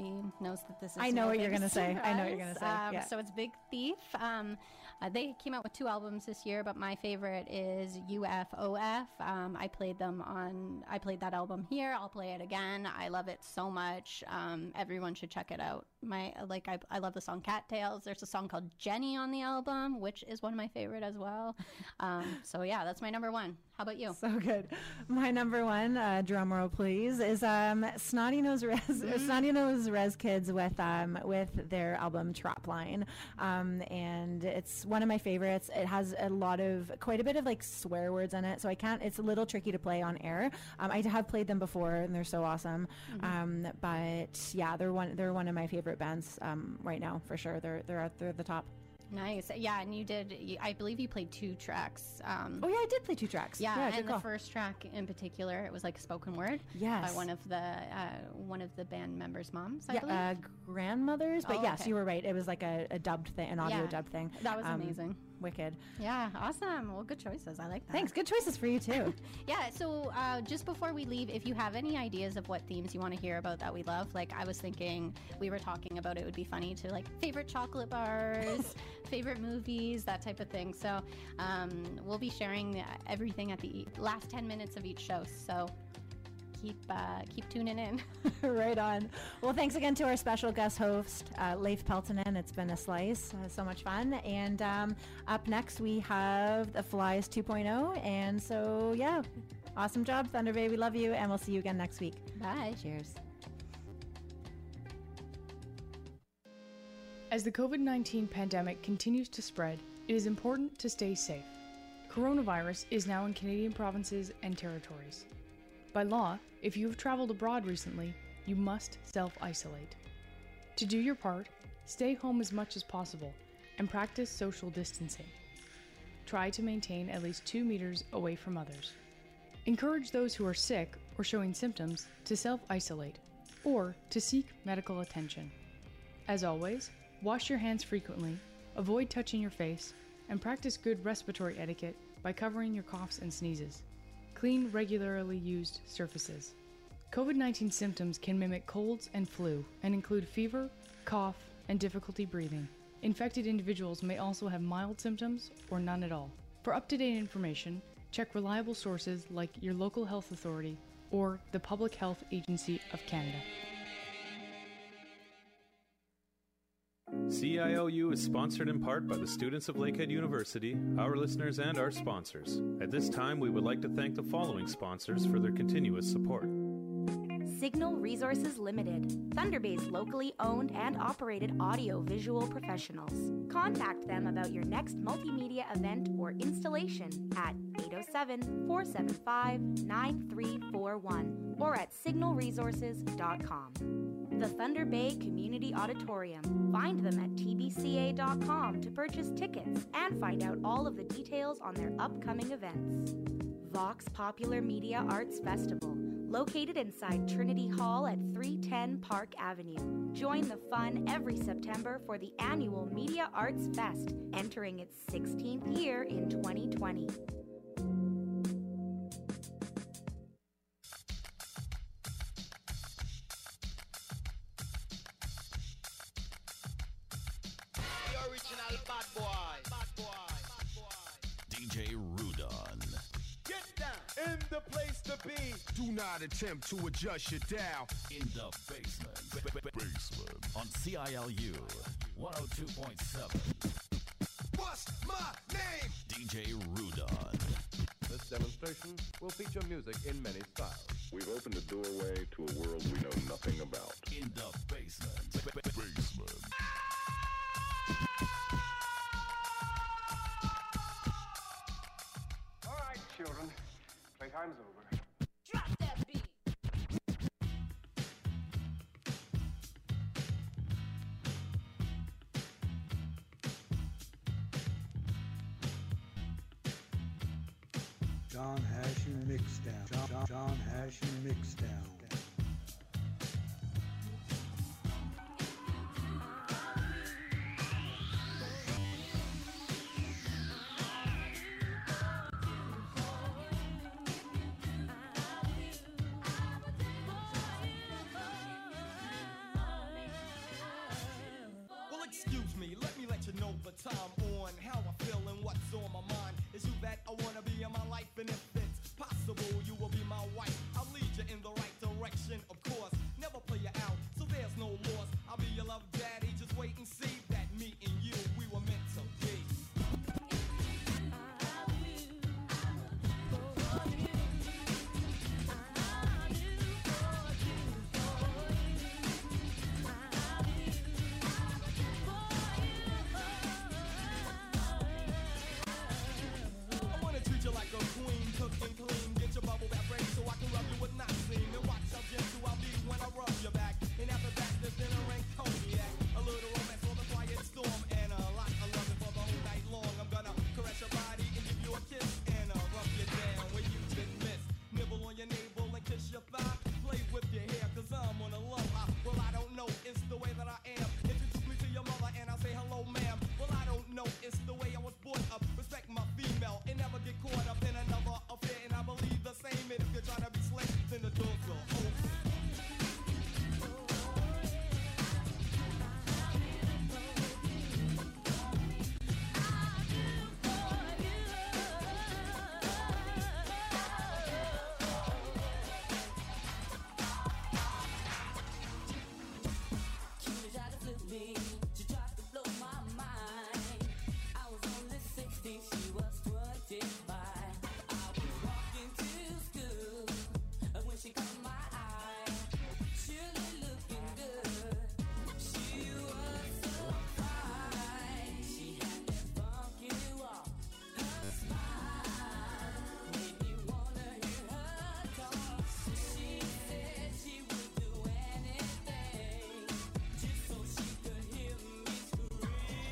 Sophie knows that this is. I know what you're going to say. I know what you're going to say. Yeah. So it's Big Thief. They came out with 2 albums this year, but my favorite is UFOF. I played that album here. I'll play it again. I love it so much. Everyone should check it out. I love the song Cattails. There's a song called Jenny on the album, which is one of my favorite as well. So yeah, that's my number 1. How about you? So good. My number 1, drum roll please, is Snotty Nose Rez Kids with their album Trapline. And it's one of my favorites. It has quite a bit of like swear words in it, so it's a little tricky to play on air. I have played them before and they're so awesome. But yeah, they're one of my favorite bands right now for sure. They're at the top. Nice. Yeah, and I believe you played 2 tracks. Oh yeah, I did play 2 tracks. Yeah, and the first track in particular, it was like spoken word. Yes. By one of the band members' moms, I believe. Grandmothers. But yes, okay. You were right. It was like a dubbed thing, an audio dubbed thing. That was amazing. Wicked. Yeah, awesome. Well, good choices. I like that. Thanks. Good choices for you too. Yeah, so just before we leave, if you have any ideas of what themes you want to hear about that we love, like I was thinking, we were talking about it would be funny to like favorite chocolate bars, favorite movies, that type of thing. So we'll be sharing everything at the last 10 minutes of each show. So keep tuning in. Right on. Well, thanks again to our special guest host, Leif Peltonen. It's been a slice. So much fun. And up next, we have The Flies 2.0. And so, yeah, awesome job, Thunder Bay. We love you, and we'll see you again next week. Bye. Cheers. As the COVID-19 pandemic continues to spread, it is important to stay safe. Coronavirus is now in Canadian provinces and territories. By law, if you have traveled abroad recently, you must self-isolate. To do your part, stay home as much as possible and practice social distancing. Try to maintain at least 2 meters away from others. Encourage those who are sick or showing symptoms to self-isolate or to seek medical attention. As always, wash your hands frequently, avoid touching your face, and practice good respiratory etiquette by covering your coughs and sneezes. Clean regularly used surfaces. COVID-19 symptoms can mimic colds and flu and include fever, cough, and difficulty breathing. Infected individuals may also have mild symptoms or none at all. For up-to-date information, check reliable sources like your local health authority or the Public Health Agency of Canada. CILU is sponsored in part by the students of Lakehead University, our listeners, and our sponsors. At this time, we would like to thank the following sponsors for their continuous support. Signal Resources Limited, Thunder Bay's locally owned and operated audio-visual professionals. Contact them about your next multimedia event or installation at 807-475-9341 or at signalresources.com. The Thunder Bay Community Auditorium. Find them at tbca.com to purchase tickets and find out all of the details on their upcoming events. Vox Popular Media Arts Festival, located inside Trinity Hall at 310 Park Avenue. Join the fun every September for the annual Media Arts Fest, entering its 16th year in 2020. DJ Rudon. Get down in the place to be. Do not attempt to adjust your dial. In the basement. Basement. On CILU 102.7. What's my name? DJ Rudon. This demonstration will feature music in many styles. We've opened a doorway to a world we know nothing about. In the basement. Basement. All right, children. Playtime's over. Drop that beat. John Hashing Mixdown. John Hashing Mixdown. time on how I feel and what's on my mind. Is you that I wanna be in my life, and if it's possible, you will be my wife. I'll lead you in the right direction, of course. Never play you out, so there's no loss. I'll be your love daddy, just wait and see that me and you, we were meant to be. Like a queen, cook and clean. Get your bubble bath ready so I can rub you with Noxine. And watch how gentle I'll be when I rub your back. And after that, there's dinner and cognac. A little romance for the quiet storm. And a lot of loving for the whole night long. I'm gonna caress your body and give you a kiss. And rub you down where you've been missed. Nibble on your navel and kiss your thigh. Play with your hair, cause I'm on a love high. Well, I don't know, it's the way that I am. Introduce me to your mother and I'll say hello, ma'am. Well, I don't know, it's the way I was brought up. Respect my female and never get caught up in another affair. And I believe the same. And if you're trying to be slick, then the doors are open. She tried to blow my mind. I was only 16, she was 25. I was walking to school when she caught my eye. Surely looking good. She was so fine. She had that funky walk. Her smile made me wanna hear her talk. She said she would do anything just so she could hear me scream.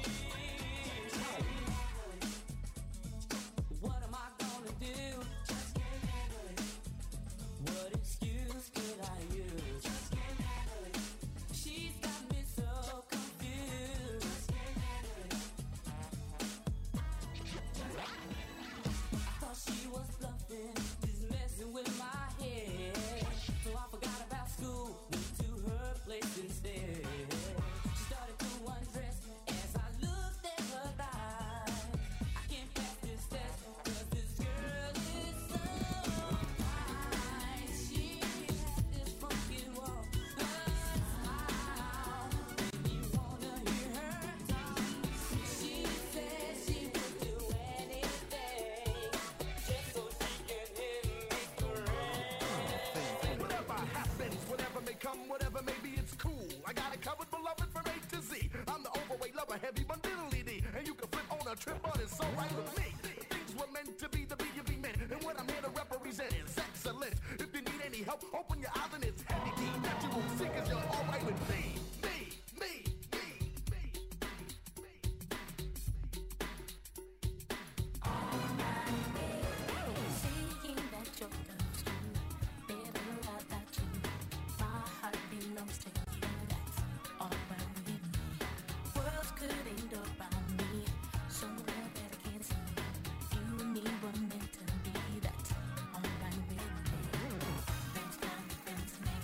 What am I gonna do? Just can't handle it. What excuse could I use? Just can't handle it. She's got me so confused. Just can't handle it. I thought she was bluffing, just messing with my head. So I forgot about school, went to her place instead. She started to undress as I looked at her thighs. I can't pass this test, cause this girl is so fine. She had this funky walk, her smile made me wanna hear her talk. She said she would do anything just so she can hear me scream. Whatever happens, whatever may come, whatever may be, it's cool. I got it covered, beloved, from A to Z. I'm the overweight lover, heavy bundle-y D. And you can flip on a trip, but it's alright with me. Things were meant to be, the B&B meant. And what I'm here to represent is excellent. If you need any help, open your eyes and it's heavy D. That you will see, cause you're alright with me. Seeing that your love's true, baby, love that too. My heart belongs to you, that's alright with me. Worlds could end around me, somewhere that I can't see. You and me were meant to be, that's alright with me. Those kind of friends make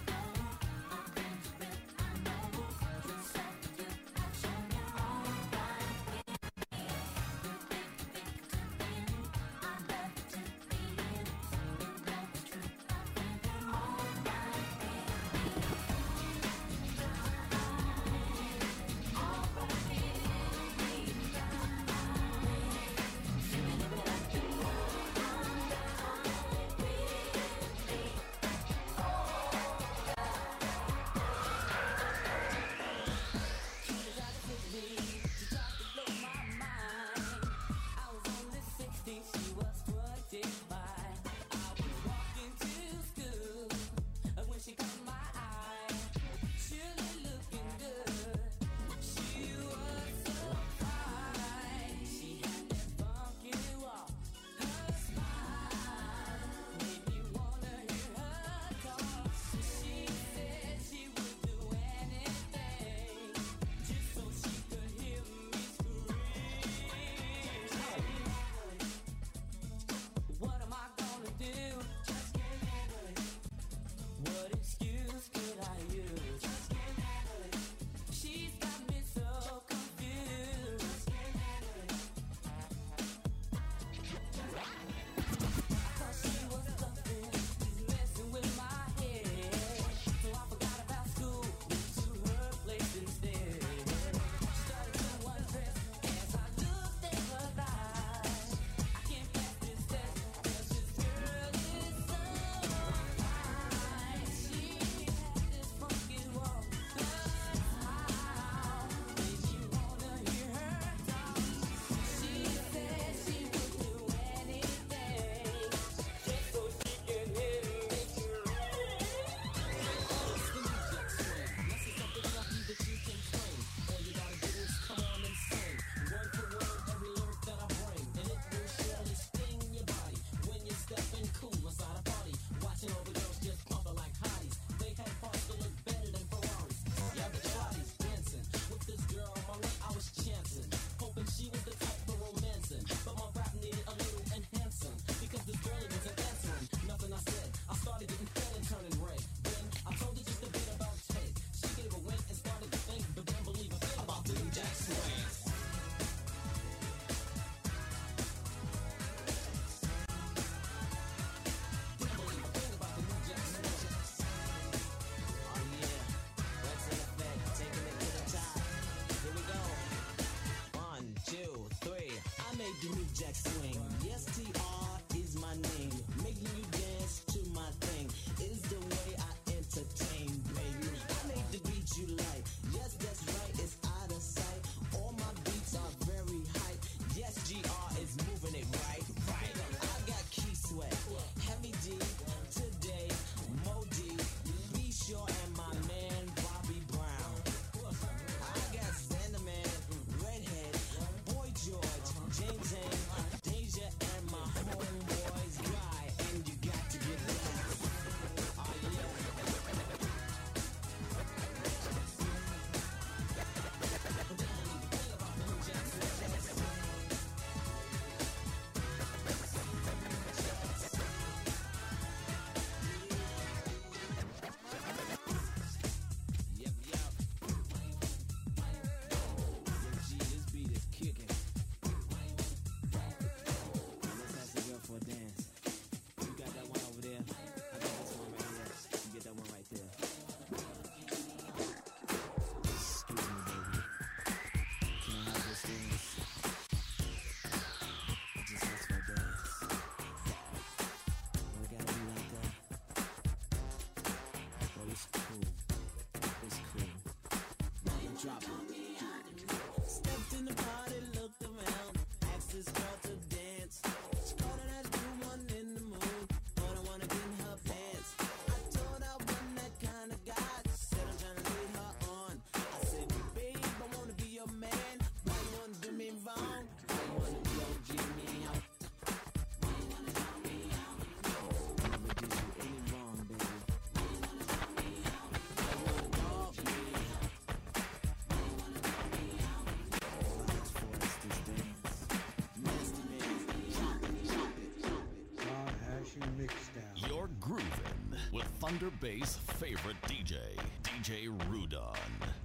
Drop it. Stepped in the party, looked around, asked this girl to dance. She called it at 2-1 in the mood, but I wanna get in her pants. I told her I wasn't that kind of guy. She said I'm trying to lead her on. I said, babe, I wanna be your man. Why you wanna do me wrong? Why you wanna be OG me out? Why you wanna draw me out? I never did you any wrong, baby. Why you wanna draw me out? I wanna dog me out. Why you wanna draw me out? Let's force this dance. Nasty man, chop it, chop it, chop it. John Hashing Mixdown. You're grooving with Thunder Bay's favorite DJ, DJ Rudon.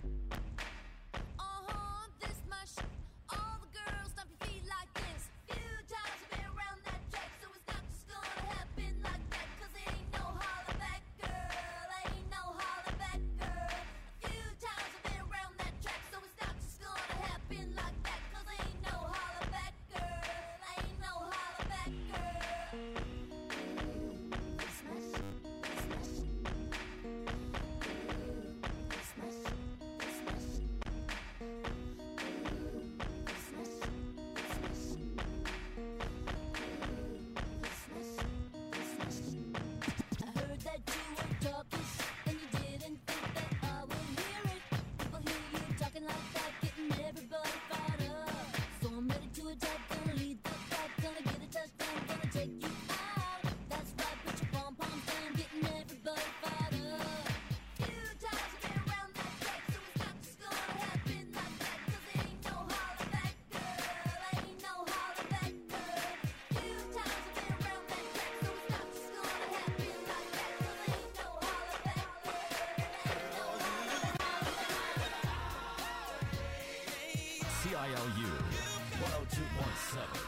This my shit. All the girls stomp your feet like this. Few times I've been around that track, so it's not just gonna happen like that. 'Cause ain't no holler back, girl. Ain't no holler back, girl. A few times I've been around that track, so it's not just gonna happen like that. 'Cause ain't no holler back, girl. Ain't no holler back, girl. This my shit. This my shit. This my shit. This my shit. I heard that you were talking shit and you didn't think that I would hear it. People hear you talking like that, getting everybody fired up. So I'm ready to attack, gonna lead the pack, gonna get a touchdown, gonna take you out. That's right, put your pom-poms down, getting everybody fired up. Few times I've been around that track, so it's not just gonna happen like that. 'Cause ain't no holler back, girl. Ain't no holler back, girl. Few times I've been around that track, so it's not just gonna happen like that. 'Cause ain't no holler back, girl. Ain't no holler back. CILU 102.7.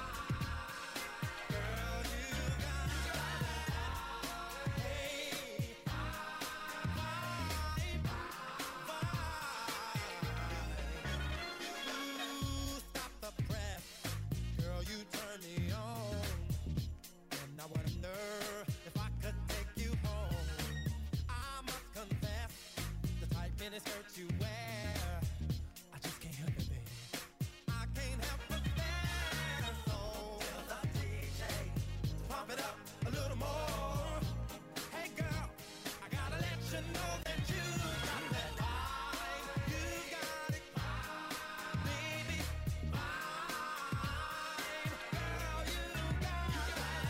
Stop the press, girl, you turn me on. And I wonder if I could take you home. I must confess, the tight miniskirt you wear, I just can't help it, baby. I can't help but stare. So tell the DJ to pump it up a little more. Hey girl, I gotta let you know that you got that vibe. You got it, baby, fine. Girl, you got that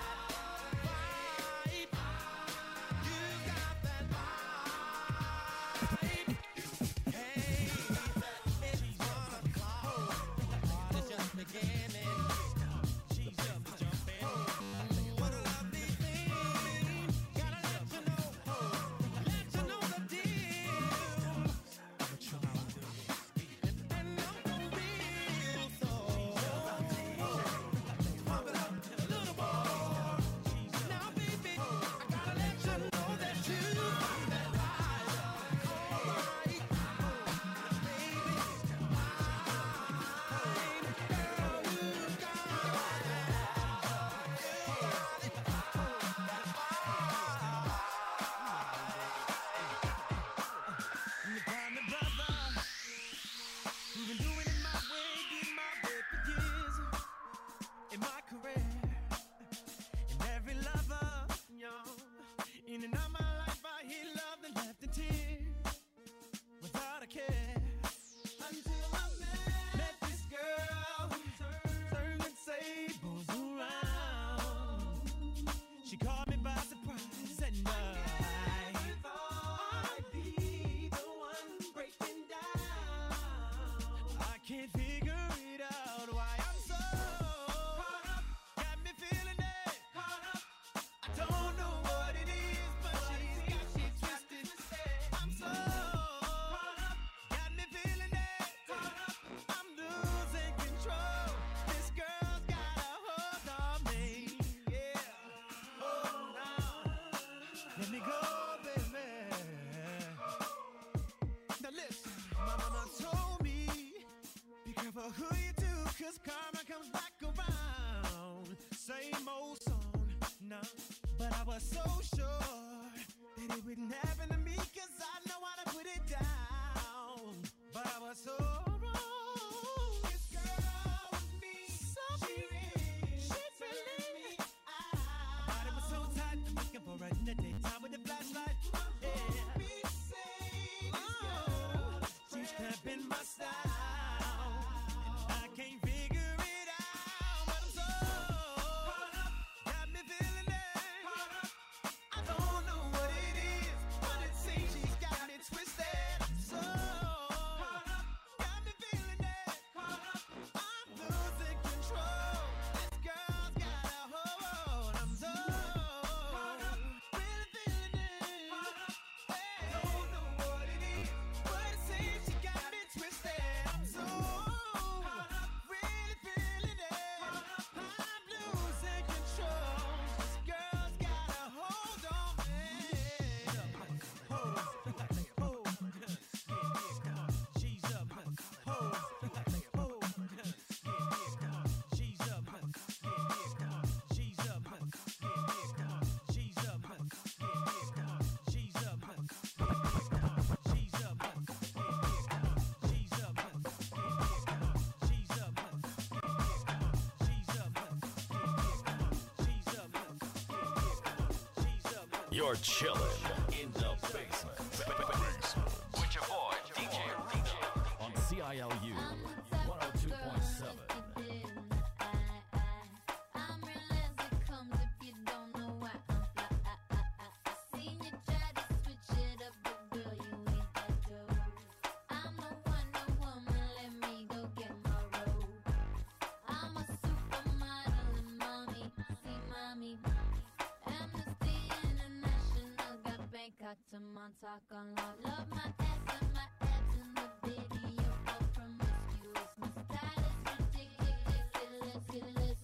vibe. You got that vibe. Hey, it's 1 o'clock. The party's just beginning. She's just jumping. What a lovely thing. Gotta let you know the deal. I'm a child, and I'm for real. So pump it up a little more. Now, baby, I gotta let you know that you got that vibe. All right, baby, fine. Girl, you got you got me, brother. We've been doing it my way, getting my way for years. In my career, and every lover, in and out my life, I hear love and left in tears, without a care. Until I met this girl, turning tables around. She caught me by surprise, and I thought I'd be the one breaking down. I can't figure it out why I'm so caught up. Got me feeling it. Caught up. I don't know what it is, but she's got me twisted. I'm so caught up. Got me feeling it. Caught up. I'm losing control. This girl's got a hold on me. Yeah. Oh no. Let me go, baby. Now listen, my mama told me, be careful who you do, 'cause karma comes back around. Same old song, no. But I was so sure that it wouldn't happen to me, 'cause I know how to put it down. But I in my style. And I can't figure it out, but I'm so got me feeling it. I don't know what it is, but it seems she's got me twisted. So got me feeling it. I'm losing control. This girl's got a hold. I'm so really feeling it. I don't know what it is, but it seems she got me twisted. I'm so really feeling it. I'm losing control. This girl's got a hold on me. She's up. She's up. She's up. She's up. She's up. She's up. She's up. She's up. You're chilling in the basement. With your boy, DJ on CILU 102.7. I'm real as it comes if you don't know why I'm fly. Seen you try to switch it up, but girl, you ain't that dope. I'm the Wonder Woman, let me go get my robe. I'm a supermodel and mommy, see mommy. Amnesty International got Bangkok to Montauk on lock. Love my ass and my abs in the video for promiscuous. My style is ridiculous. If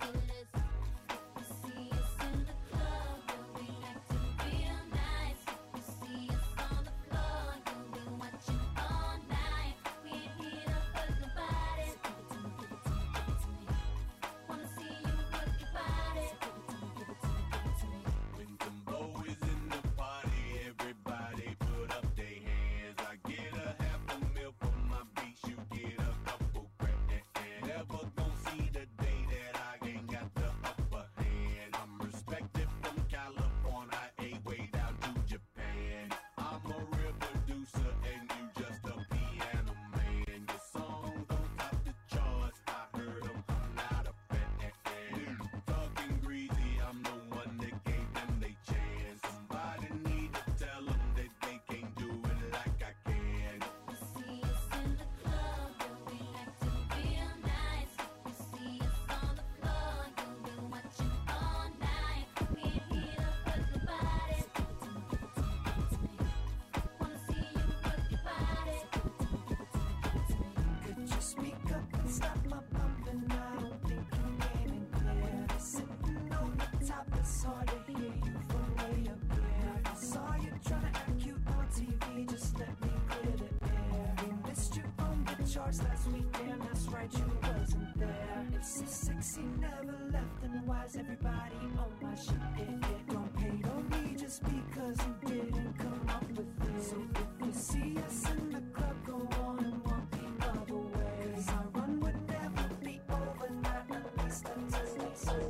you see us in the club, you'll be acting real nice. If you see us on the floor, you'll be watching all night. We ain't here to hurt nobody. Give it to me, give it to me, give it to me. Wanna see you work your body. Give it to me, give it to me, give it to me. When them boys in the party, everybody put up their hands. I get a half a mil for my beats, you get a couple grand. Never gon' see the day that I ain't got the upper hand. I'm respected from California, way down to Japan. I'm a real producer and you just a piano man. Your songs don't top the charts, I heard 'em, I'm not a fan. Talking greasy, I'm the one that gave them they chance. Somebody need to tell them that they can't do it like I can. See us in the club, you'll be acting real nice. If you see us on the floor, you'll be watching all night. We ain't here to hurt nobody. Give it to me, give it to me, give it to me. Wanna see you work your body. Give it to me, give it to me, give it to me. Could you speak up and stop my bumping? I don't think you came in clear. Sitting on the top, it's hard to hear you from way up there. I saw you trying to act cute on TV, just let me clear the air. We missed you on the charts last weekend, that's right, you wasn't there. If so sexy never left, then why's everybody on my shit? Don't hate on me just because you didn't come up with it. So if you see us in the club, go on and walk the other way. 'Cause our run would never be over, not at least until we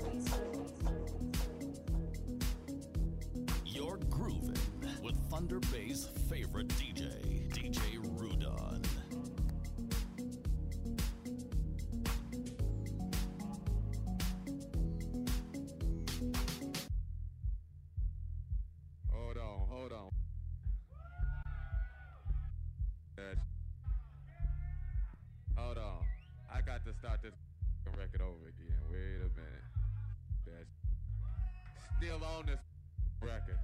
You're grooving with Thunder Bay's favorite DJ, DJ Rudon. Hold on. Hold on. I got to start this record over again. Wait a minute. That's still on this record.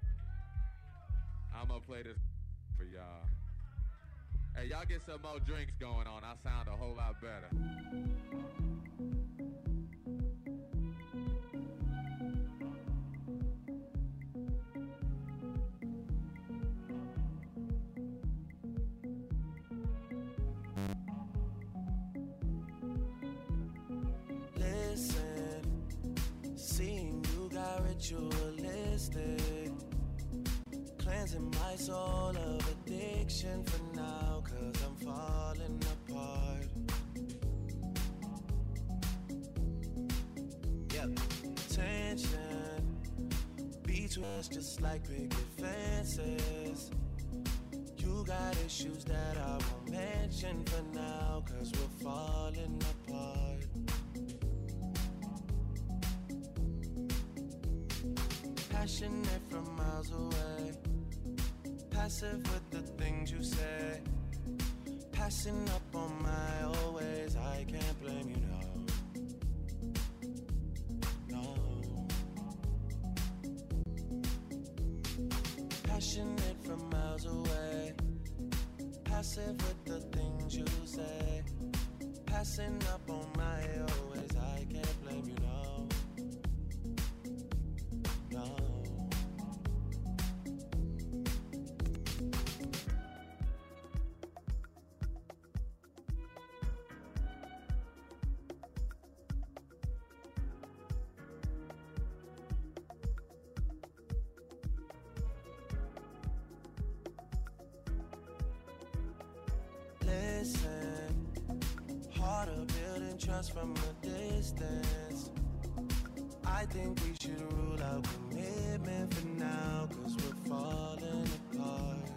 I'm gonna play this for y'all. Hey, y'all get some more drinks going on. I sound a whole lot better. Listen, seeing you got ritualistic, cleansing my soul of addiction for now, 'cause I'm falling apart. Yep, tension between us just like picket fences. You got issues that I won't mention for passionate from miles away, passive with the things you say, passing up on my always. I can't blame you, no. Passionate from miles away, passive with the things you say, passing up on my always. I can't blame you, no. Listen, harder building trust from a distance. I think we should rule out commitment for now, 'cause we're falling apart.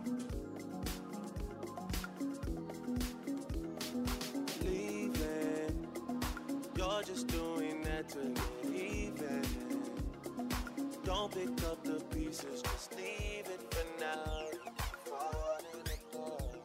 Leaving, you're just doing that to get even. Don't pick up the pieces, just leave it for now. Falling apart.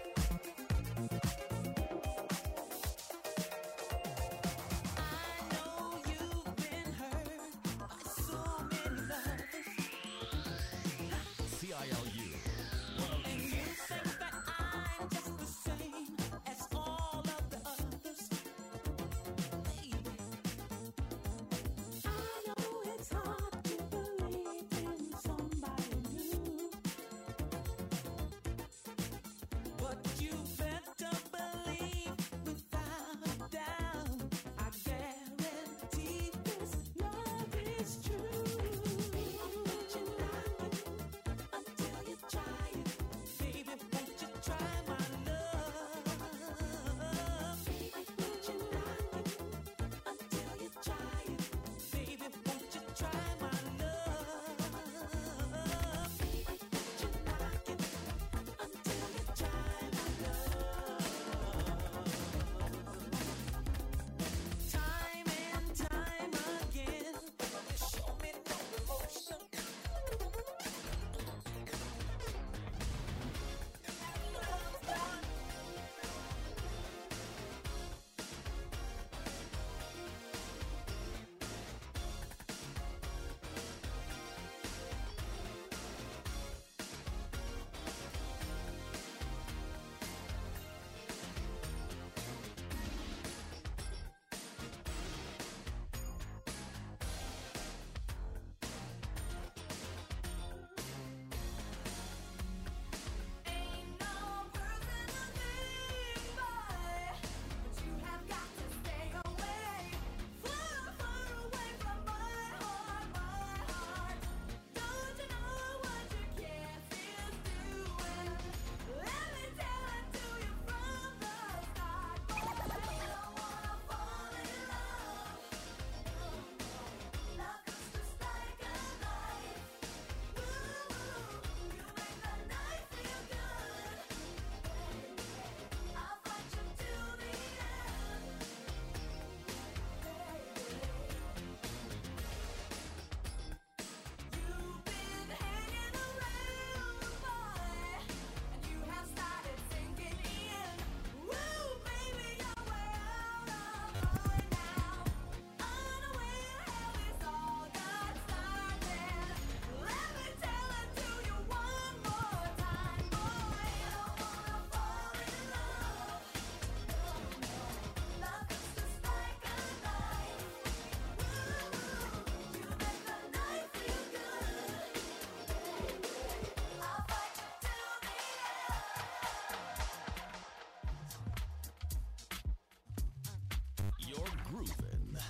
I know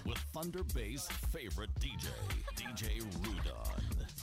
with Thunder Bay's favorite DJ, DJ Rudon.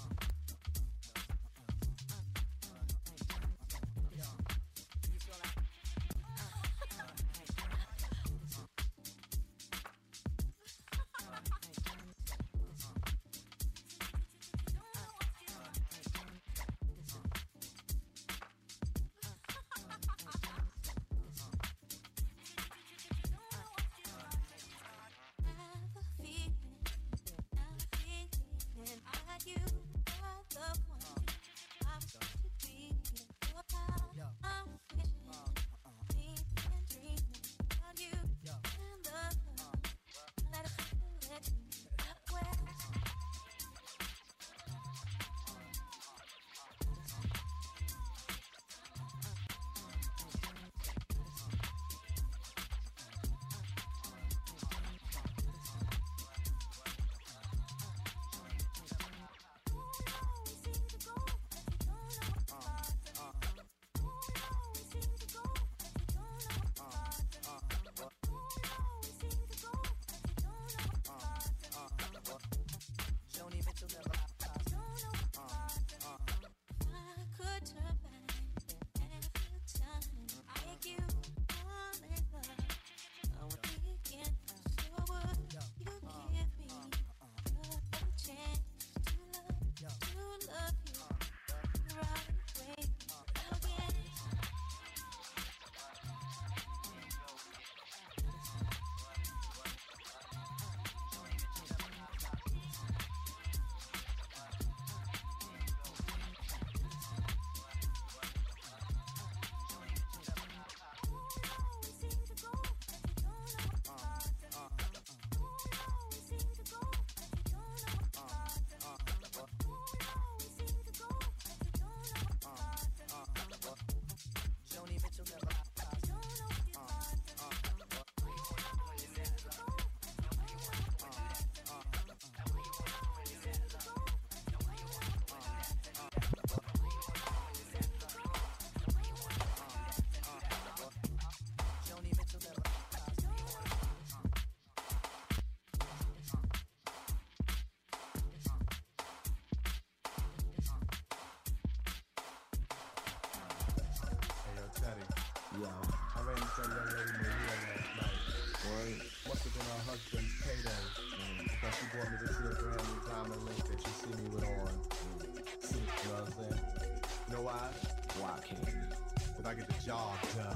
Yo, I ran into a young lady named Leah last night. Boy, must have been her husband's payday. Because she bought me this here brand new diamond link that you see me with on. You know what I'm saying? You know why? Why can't you? Because I get the job done.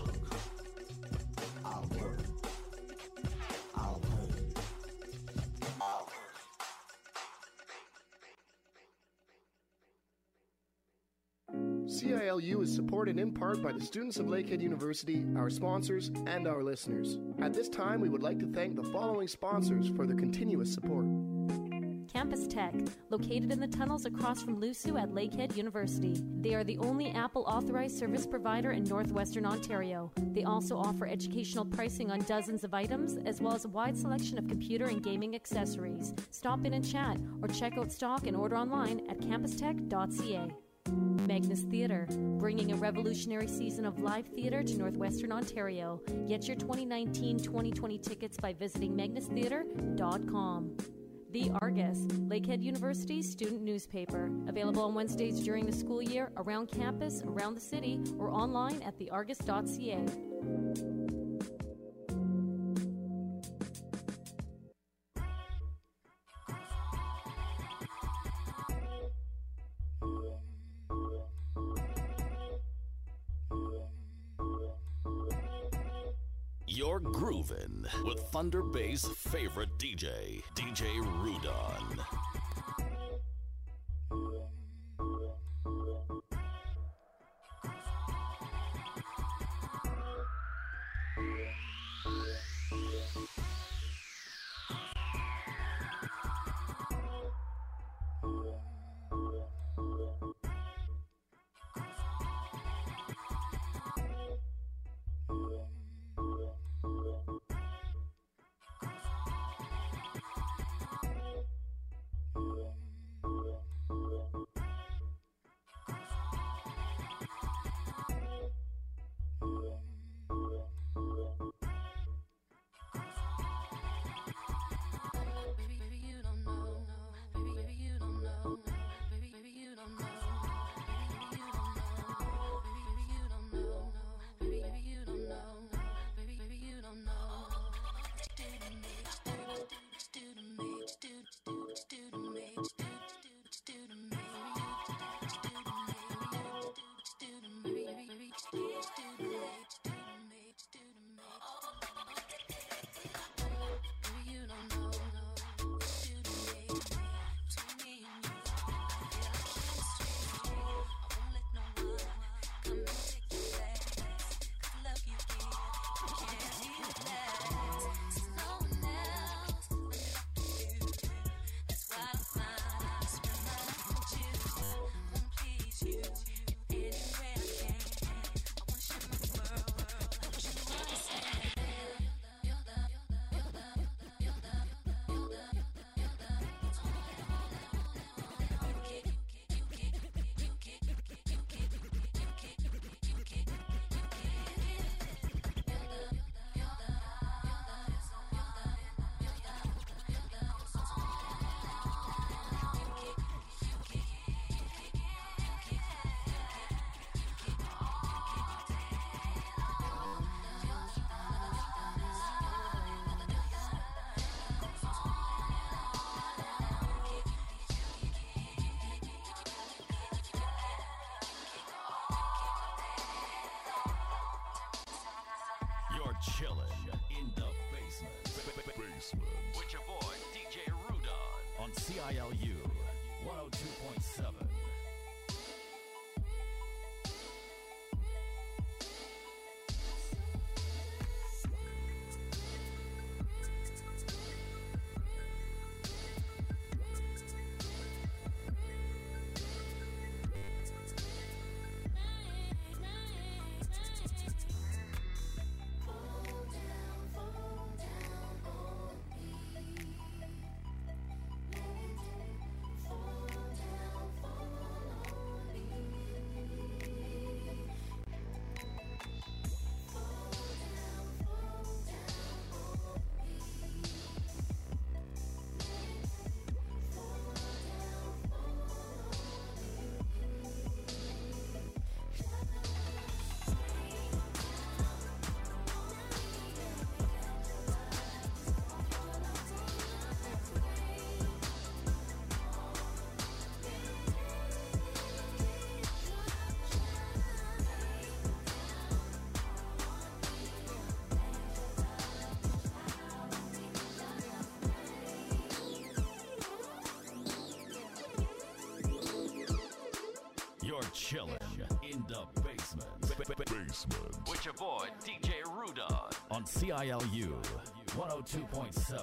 I'll work. I'll work. I'll work. CILU is supported in part by the students of Lakehead University, our sponsors, and our listeners. At this time, we would like to thank the following sponsors for their continuous support. Campus Tech, located in the tunnels across from LUSU at Lakehead University. They are the only Apple authorized service provider in northwestern Ontario. They also offer educational pricing on dozens of items, as well as a wide selection of computer and gaming accessories. Stop in and chat, or check out stock and order online at campustech.ca. Magnus Theatre, bringing a revolutionary season of live theatre to northwestern Ontario. Get your 2019-2020 tickets by visiting magnustheatre.com. The Argus, Lakehead University's student newspaper. Available on Wednesdays during the school year, around campus, around the city, or online at theargus.ca. You're groovin' with Thunder Bay's favorite DJ, DJ Rudon. CILU 102.7. You're chilling in the basement. Basement. With your boy, DJ Rudon. On CILU 102.7.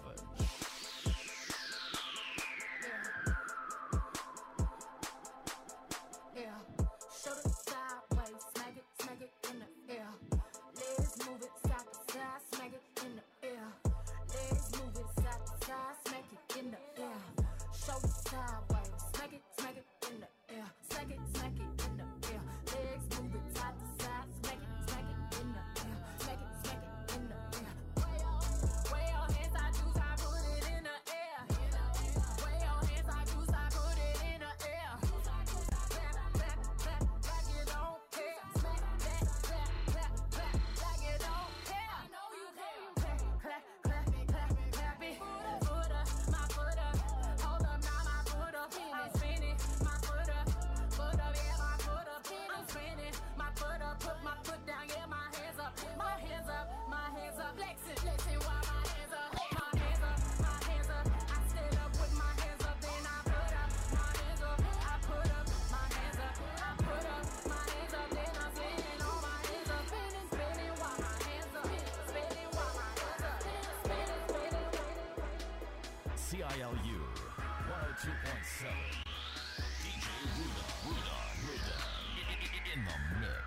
CILU 102.7. DJ Rudon in the mix.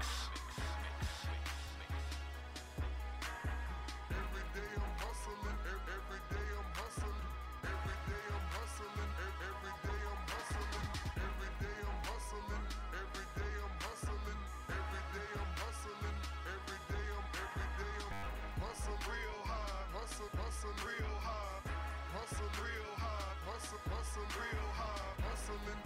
Every day I'm hustling, every day I'm hustling, every day I'm hustling, every day I'm hustling, every day I'm hustling, every day I'm hustling, every day I'm hustling, every day I'm hustle real hard, hustle real hard, hustle real hard, hustle real hard, hustling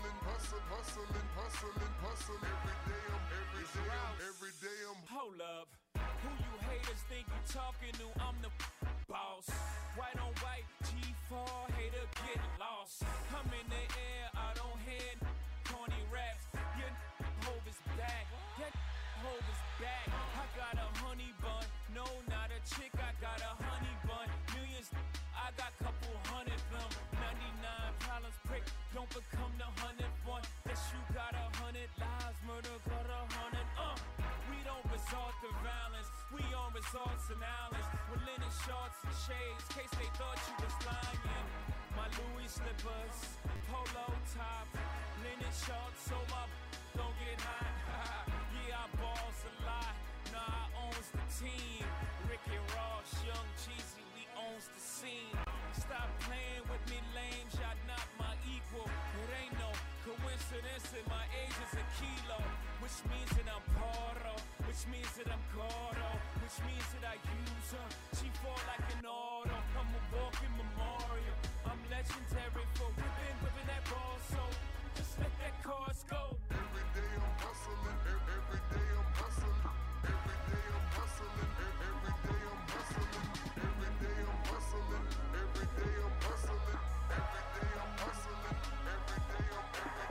every day I'm Hold up. Who you haters think you talking to? I'm the boss. White on white, G4, hater get lost. I'm in the air, I don't hear corny raps. Your hope is back. Your hope is back. I got a honey bun. No, not a chick, I got a honey bun. Millions, I got couple hundred them. 99 problems, prick, don't become the 101. Yes, you got 100 lives, murder got 100. We don't resort to violence, we on resorts and islands. With linen shorts and shades, case they thought you was lying. My Louis slippers, polo top, linen shorts, so my don't get hot. Yeah, I balls a lot, nah, I owns the team. Ricky Ross, Young Jeezy, we owns the scene. Stop playing with me, lame, y'all not my equal. It ain't no coincidence that my age is a kilo, which means that I'm Poro, which means that I'm Gordo, which means that I use her. She fall like an auto, I'm a walking memorial. I'm legendary for whipping that ball, so just let that cars go. Every day I'm hustling, every day I'm hustling, every day I'm hustling, every day I'm hustling, every day I'm hustling, every day I'm hustling, every day I'm hustling, every day I'm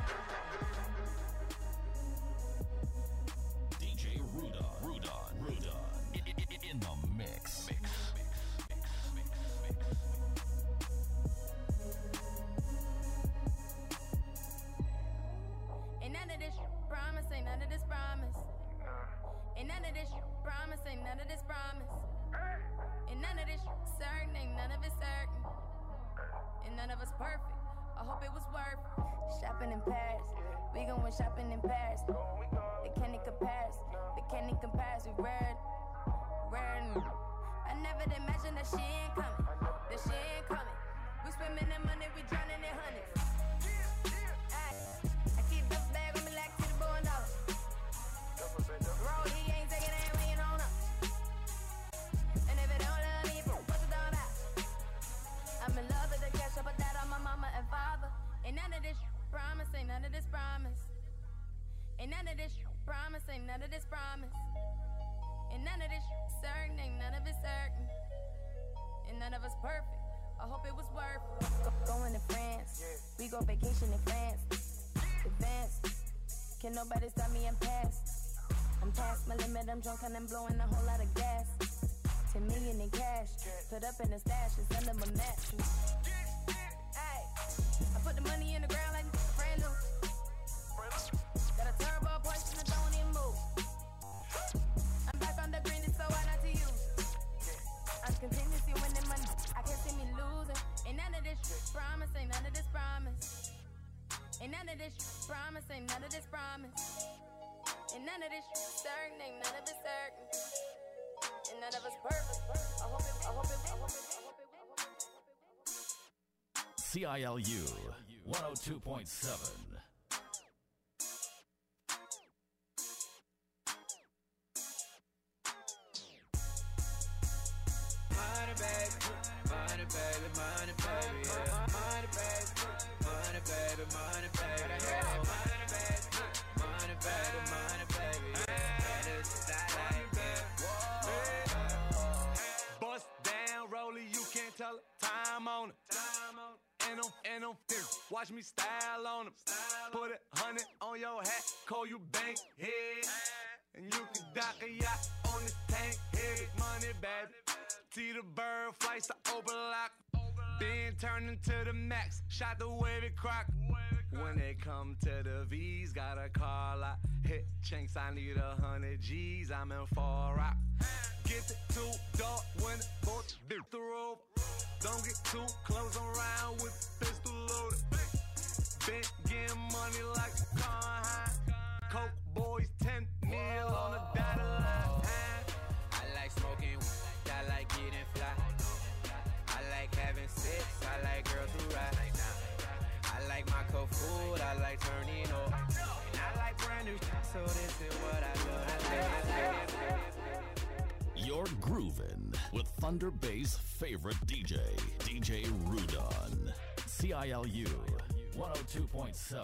DJ Rudon in the mix. We gon' went shopping in Paris. They can't compare. They can't compare. We rare. I never imagined that she ain't coming. That she ain't coming. We swimming in money, we drowning in hundreds. I keep the bag on me like to the $1. Roll, he ain't taking it when you don't know. And if it don't love me, what's it all about? I'm in love with the cash, I put that on my mama and father. Ain't none of this promise, ain't none of this promise. Ain't none of this promise, ain't none of this promise. And none of this certain, ain't none of it certain. And none of us perfect. I hope it was worth going to France. We go vacation in France. Advance. Can nobody stop me? I'm past. I'm past my limit. I'm drunk and I'm blowing a whole lot of gas. 10 million in cash. Put up in the stash. It's under my mattress. Hey, I put the money in the ground like brand new. Got a turbo Porsche and I don't even move. I'm back on the green, it's so hard not to use. I'm continuously winning money. I can't see me losing. Ain't none of this promise, ain't none of this promise. Ain't none of this promise, ain't none of this promise. Ain't none of this certain, ain't none of it certain. And none of us perfect. I hope it. CILU 102.7. Bust down, Rolly, you can't tell it. Time on it. And I'm fierce. Watch me style on them. Put 100 on your hat, call you bank head. And you can dock a yacht on this tank head. Money, baby. See the bird flights to overlock. Been turning to the max. Shot the wavy crock. When they come to the V's, got a car lot. Hit chinks, I need 100 G's. I'm in Far Rock. Get it too dark when it both dip the rope. Don't get too close around with the pistol loaded. Been getting money like a car high. Coke boys 10 mil on the dotted line. I like smoking, I like getting fly. I like having sex, I like girls who ride. I like my cold food, I like turning up. And I like brand new, so this is what I love. You're groovin' with Thunder Bay's favorite DJ, DJ Rudon. CILU 102.7.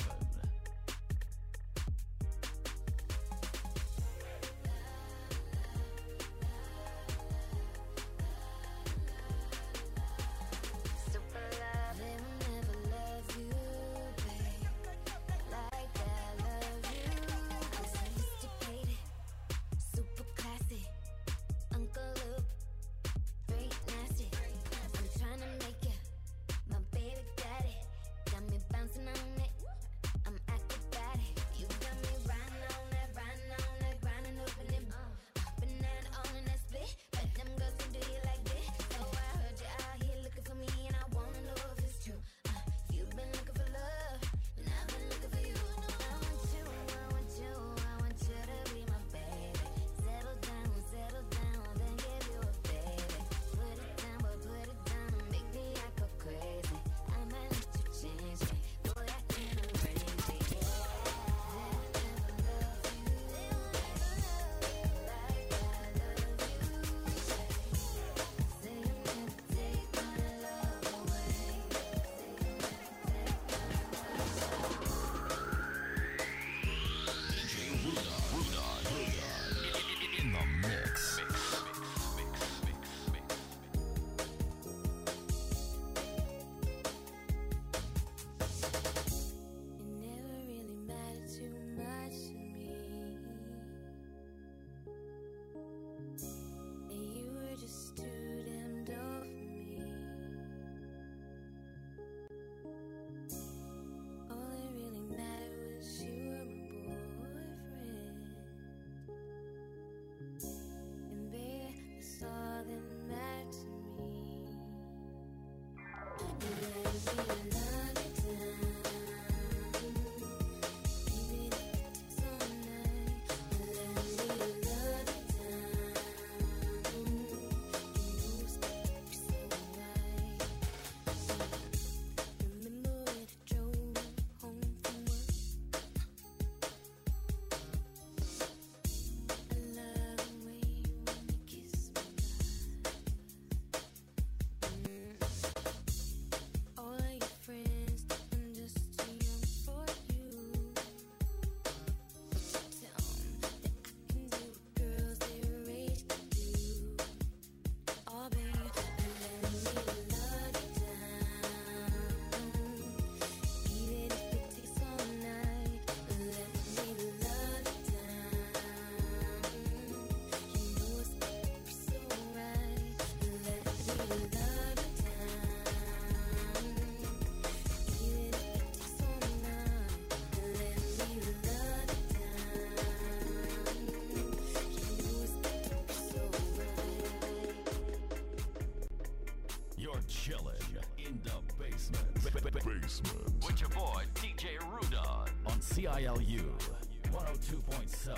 in the basement. Basement. With your boy, DJ Rudon. On CILU 102.7.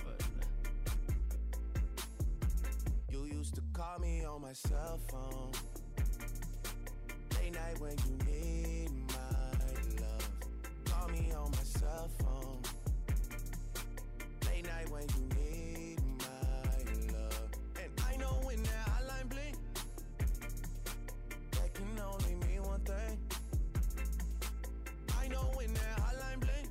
You used to call me on my cell phone. Late night when you need my love. Call me on my cell phone. Late night when you need my love. And I know when that hotline blink, that can only mean one thing. I know when that hotline blink,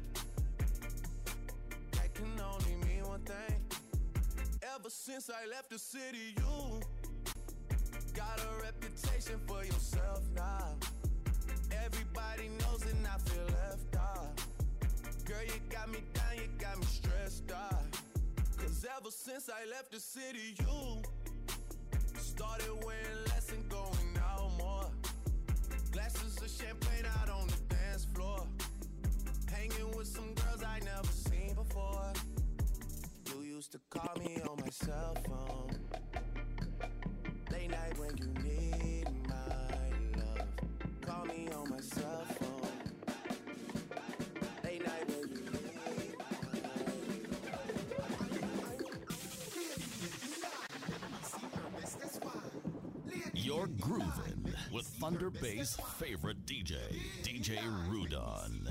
that can only mean one thing. Ever since I left the city, you got a reputation for yourself now. Everybody knows and I feel left out. Girl, you got me down, you got me stressed out. Cause ever since I left the city, you started wearing less and going out more. Glasses of champagne out on the dance floor. Hanging with some girls I never seen before. You used to call me on my cell phone. Late night when you need my love. Call me on my cell phone. Late night when you need You're grooving with Thunder Bay's favorite DJ, DJ Rudon.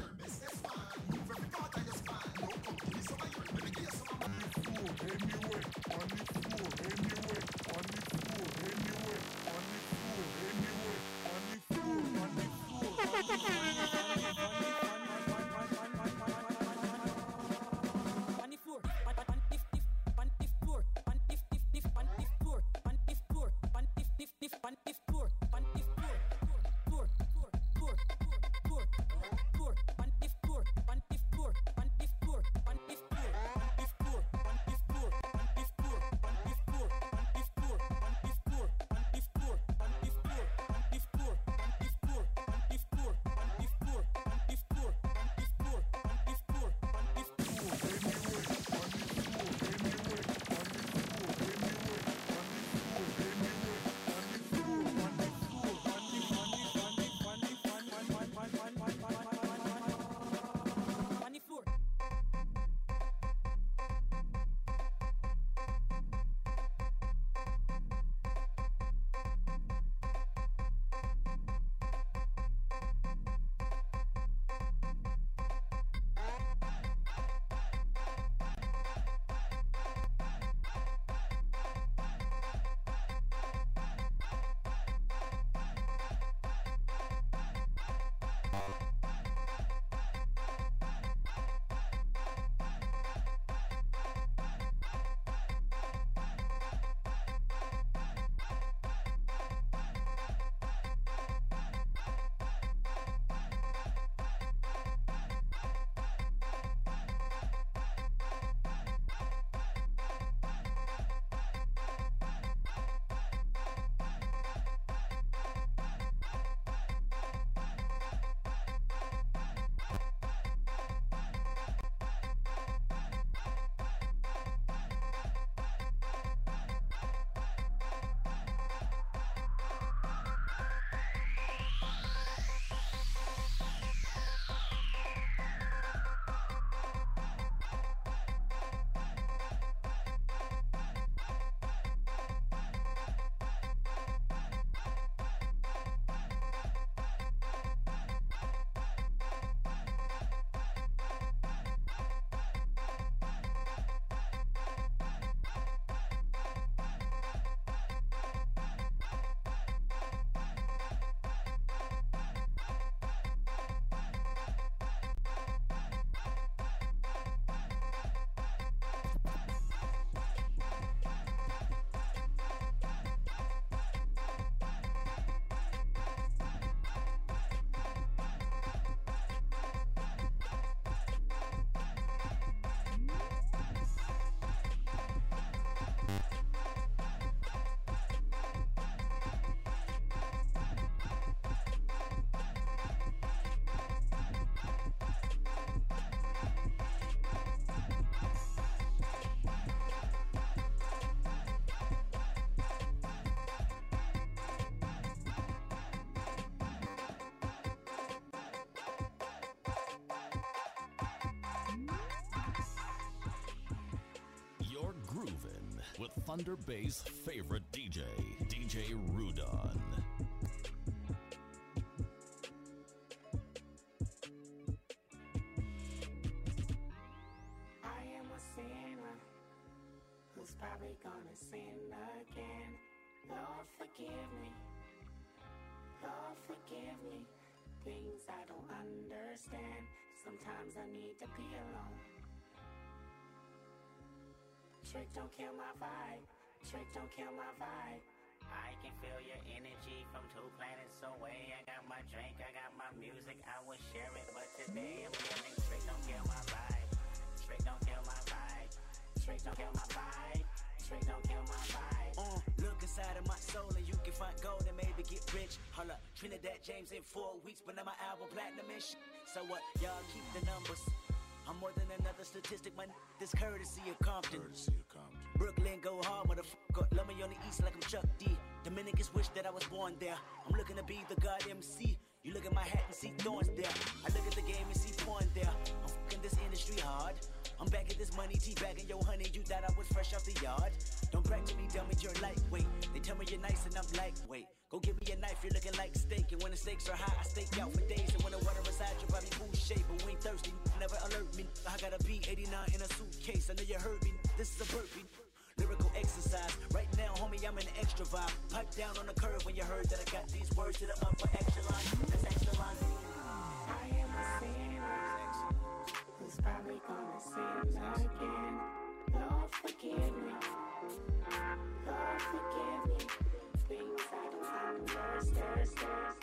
with Thunder Bay's favorite DJ, DJ Rudon. I am a sinner who's probably gonna sin again. Lord, forgive me. Lord, forgive me. Things I don't understand. Sometimes I need to be alone. Trick don't kill my vibe. Trick don't kill my vibe. I can feel your energy from 2 planets away. I got my drink, I got my music, I will share it. But today I'm feeling trick don't kill my vibe. Trick don't kill my vibe. Trick don't kill my vibe. Trick don't kill my vibe. Look inside of my soul and you can find gold and maybe get rich. Hold up, Trinidad James in 4 weeks, but now my album platinum and shit. So what? Y'all keep the numbers. I'm more than another statistic, my this courtesy of Compton. Brooklyn go hard, motherfucker. Love me on the east like I'm Chuck D. Dominicans wish that I was born there. I'm looking to be the God MC. You look at my hat and see thorns there. I look at the game and see porn there. I'm fucking this industry hard. I'm back at this money, teabagging yo honey. You thought I was fresh off the yard. Don't brag to me, dummy, you're lightweight. They tell me you're nice and I'm lightweight. Go give me a knife, you're looking like steak. And when the stakes are high, I stake out for days. And when the water resides, you're probably food shape. But we ain't thirsty, never alert me. I got a B89 in a suitcase. I know you heard me, this is a burpee. Lyrical exercise. Right now, homie, I'm in an extra vibe. Pipe down on the curve when you heard that I got these words to the upper echelon. That's extra line. I am a sinner who's probably gonna sin again. Lord, forgive me. Lord, forgive me. Things I don't understand.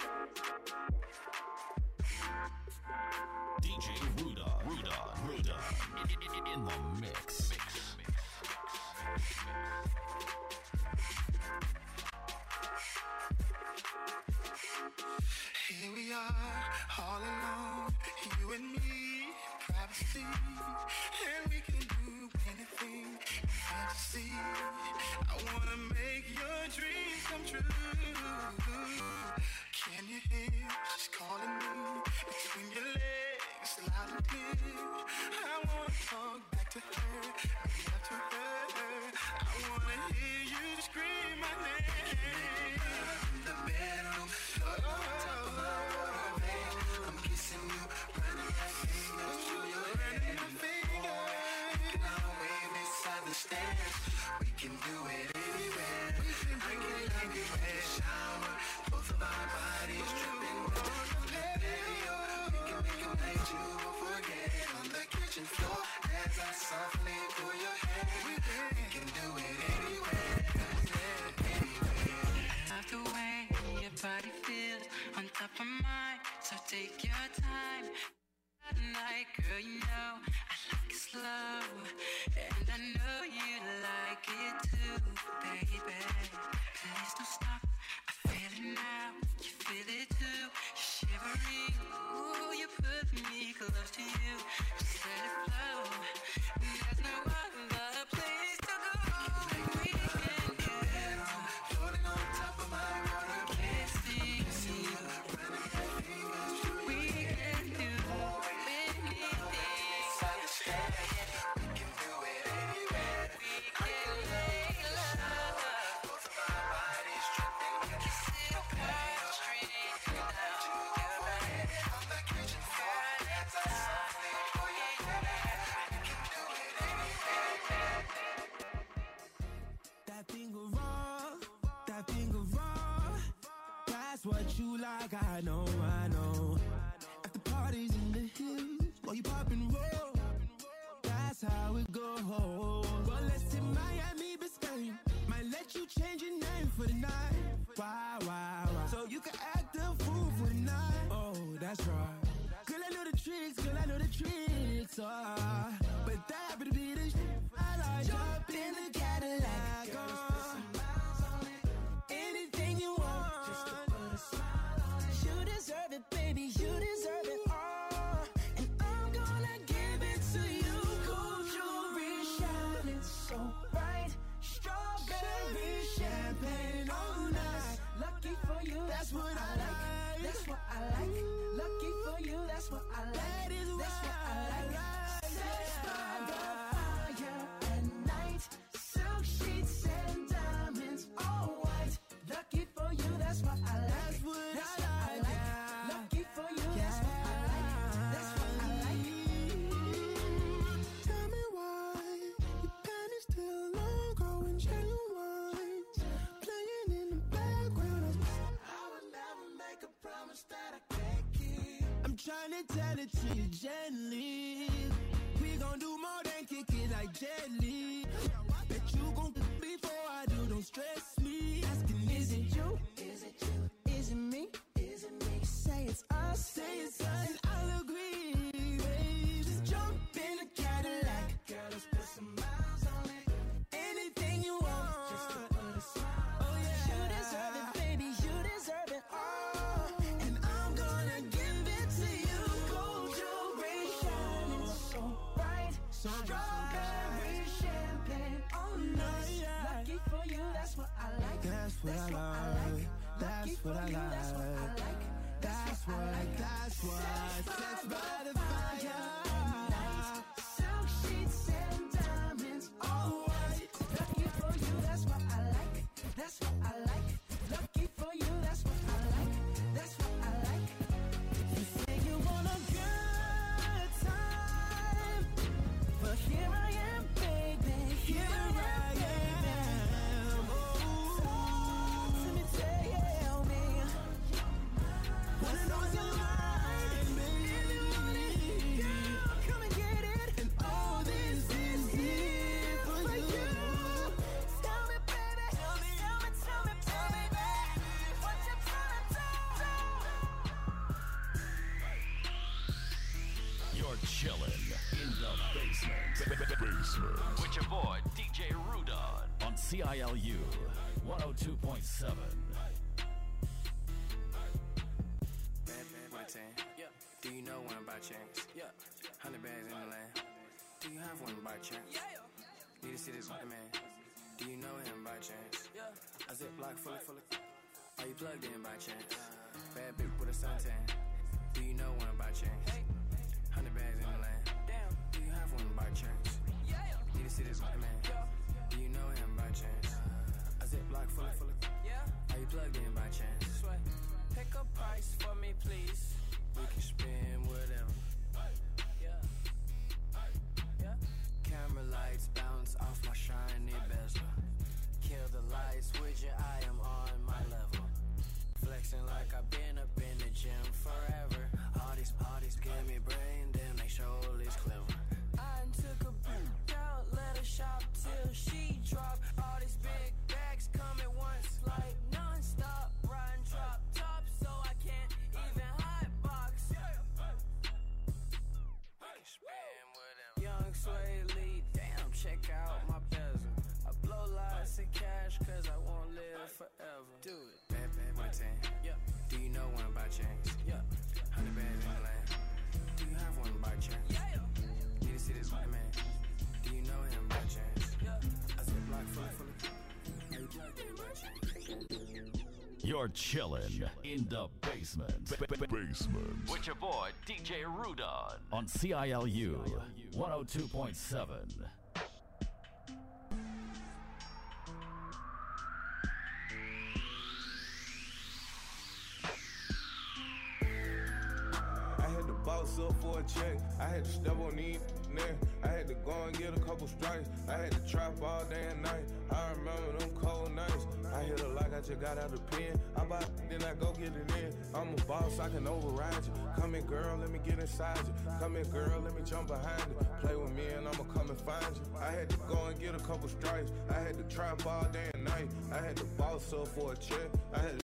DJ Rudon, in the mix. Here we are, all alone, you and me, privacy, and we can do anything, fantasy. I wanna make your dreams come true. Can you hear she's calling me between your legs, loud and clear? I wanna talk back to her, back to her. I wanna hear you scream my name. In the bedroom, on top of my water, babe. I'm kissing you, running my fingers through your hair. Making our way beside the stairs. We can do it anywhere. I can love you in the shower. Both of our bodies dripping on the patio. We can make a night you won't forget. On the kitchen floor, as I softly pull your hair. We can do it anywhere. Love the way your body feels on top of mine, so take your time. Tonight, girl, you know I like it slow, and I know you like it too, baby. Please don't stop, I feel it now, you feel it too. You're shivering, ooh, you put me close to you. Just let it flow, there's no other place to go. We can go floating on top of my water, kissing you, running my fingers through we your hair. can do Inside the stairs, we can do it anywhere. I can lay love. Both of our bodies dripping with the chemistry. On the kitchen floor, as I softly pull your hair. We can do it anywhere. That finger raw, that finger raw. That's what you like, I know. At the parties in the hills, while you pop and roll, that's how it goes. Well, let's in Miami, Biscayne. Might let you change your name for the night. Why? So you can act a fool for the night. Oh, that's right. Girl, I know the tricks, but that happen to be the shit I like. Jump in the Cadillac, anything you want. You deserve it, trying to tell it to you gently. We gon' do more than kick it like Jet Li. Bet you gon' before I do, don't stress me. Asking, is it you? Is it you? Is it me? Is it me? Say it's us, say it's us, and I'll agree. Babe, just jump in the Cadillac. Girl, let's put some miles on it. Anything you want, just to put a smile. Oh yeah, you deserve it, baby, you deserve it all. And I'm gonna give it to you. Gold jewelry shining so bright, strawberry champagne on us. Lucky for you, that's what I like. That's what I like. That's what I like. That's what I like. That's what sex by the fire. Silk sheets and diamonds, all white. Lucky for you, that's what I like. That's what I like. Lucky for you, that's what I like. That's what I like. You say you want a good time, but here I am, baby. Here I am. Chillin' in the basement. With your boy DJ Rudon on CILU 102.7. Do you know one by chance? 100 bags in the land. Do you have one by chance? Need to see this white man. Do you know him by chance? A Ziploc full of. Are you plugged in by chance? Bad bitch with a suntan. Do you know one by chance? 100 bags in the land. Damn. Do you have one by chance? Need to see this white man. Do you know him by chance? A Ziploc full of. Are you plugged in by chance? Pick a price for me, please. We can spend whatever. Camera lights bounce off my shiny bezel. Kill the lights with you, I am on my level. Flexing like I've been up in the gym forever. All these parties give me brain, damn they show is clever. I took a boot out, let her shop till she drop. All these big bags come at once like non-stop. Riding drop top so I can't even hot box. Young Sway Lee, damn, check out my bezel. I blow lots of cash cause I won't live forever. Do it. Bad with a 10. Do you know one by chance? 100 bags in the land. Do you have one by chance? Need to see this white man. Do you know him by chance? I said block full of. Are you plugged in by chance? You're chillin' in the basement. With your boy DJ Rudon on CILU 102.7. Boss up for a check, I had to step on these neck. I had to go and get a couple strikes. I had to trap all day and night. I remember them cold nights. I hit her like I just got out of the pen. I buy then I go get it in. I'm a boss, I can override you. Come in, girl, let me get inside you. Come in, girl, let me jump behind you. Play with me and I'ma come and find you. I had to go and get a couple strikes. I had to trap all day and night. I had to boss up for a check. I had to